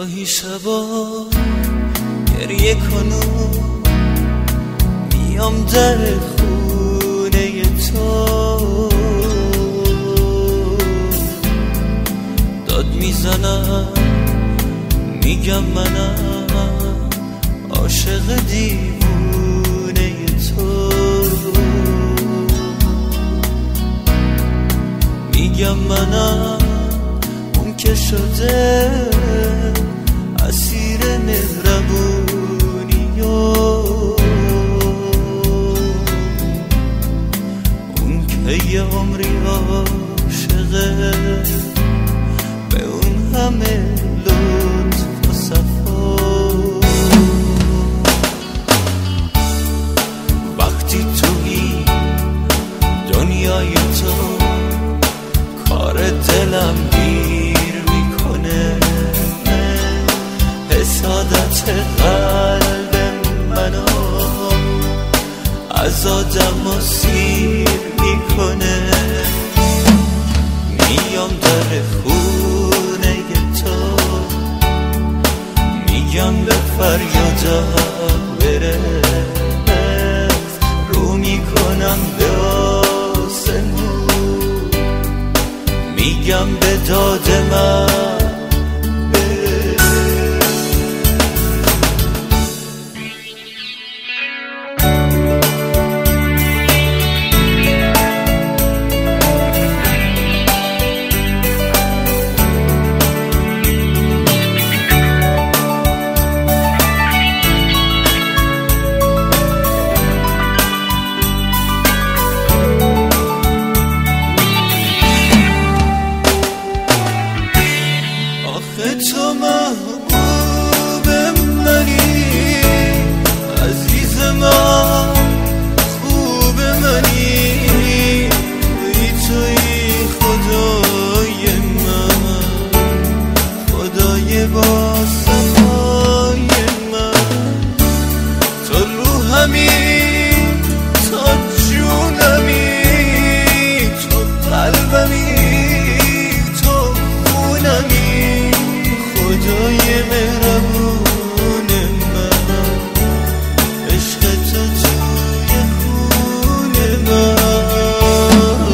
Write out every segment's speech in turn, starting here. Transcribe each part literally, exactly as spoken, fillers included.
گاهی شبا گریه کنم میام در خونه تو، داد میزنم میگم منم عاشق دیوونه تو، میگم منم اون که شده اسیر مهربونی و اون که یه عمری عاشقه به اون همه لطف و صفا. وقتی توی دنیای تو کار دلم گیر میکنه، حسادت قلب منو از آدم و سیر میکنه. میام در خونه تو میگم به فریادم برس، رو میکنم به آسمون میگم به داد من تو محبوب منی، عزیز من، خوب منی، ای توی خدای من، خدای با صفای من، تو روحمی، تو جونمی، تو قلبمی، تو خونمی، خدای مهربون من، عشق تو توی خون من.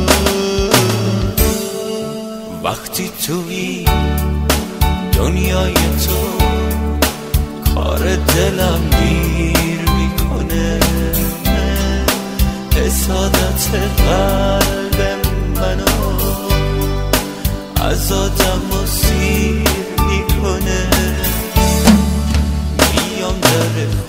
وقتی توی دنیای تو کار دلم گیر میکنه، حسادت قلب منو از آدم و سیر میکنه. میام در